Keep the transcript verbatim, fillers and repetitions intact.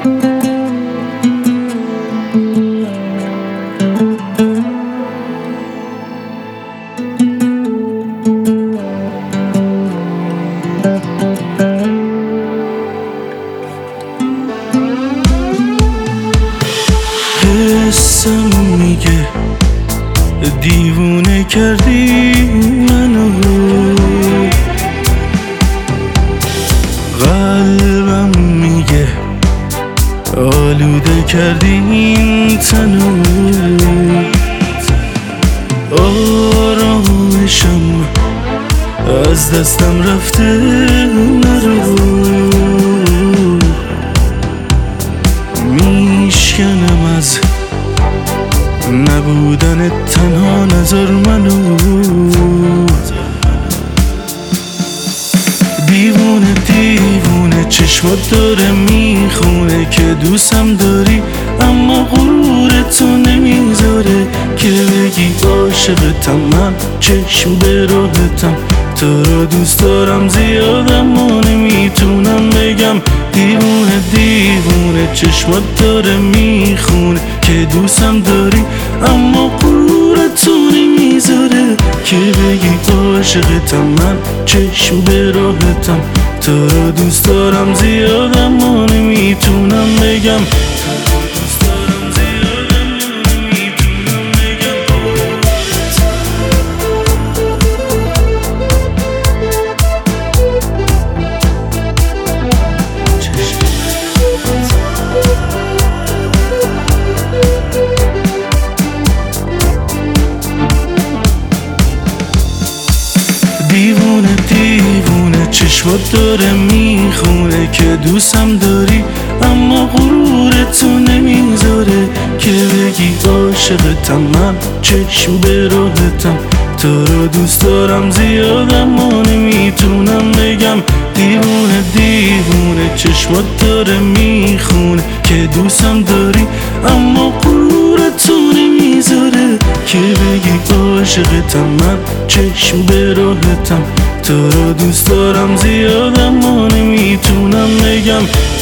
حسم میگه دیوونه کردی منو، قلبم میگه آلوده کردی این تنو، آرامشم از دستم رفته نرو، میشکنم از نبودن تنها نظر منو. دیوونه دیوونه چشمات داره میخونه که دوستم داری، اما غرورتو نمیذاره که بگی عاشقتم. من چشم به راهتم، تو رو دوست دارم زیاد اما نمیتونم بگم. دیوونه دیوونه چشمات داره میخونه که دوستم داری، اما غرورتو نمیذاره که بگی عاشقتم. من چشم به راهتم، تو رو دوست دارم زیاد اما نمیتونم بگم. دیوونه دیوونه چشمات داره میخونه که دوستم داری، اما غرورتو نمیذاره که بگی عاشقتم. من چشم به راهتم، تو رو دوست دارم زیاد اما نمیتونم بگم. دیوونه دیوونه چشمات داره میخونه که دوستم داری، اما غرورتو نمیذاره که بگی عاشقتم. من چشم به راهتم، تو رو دوست دارم زیاد اما نمیتونم بگم.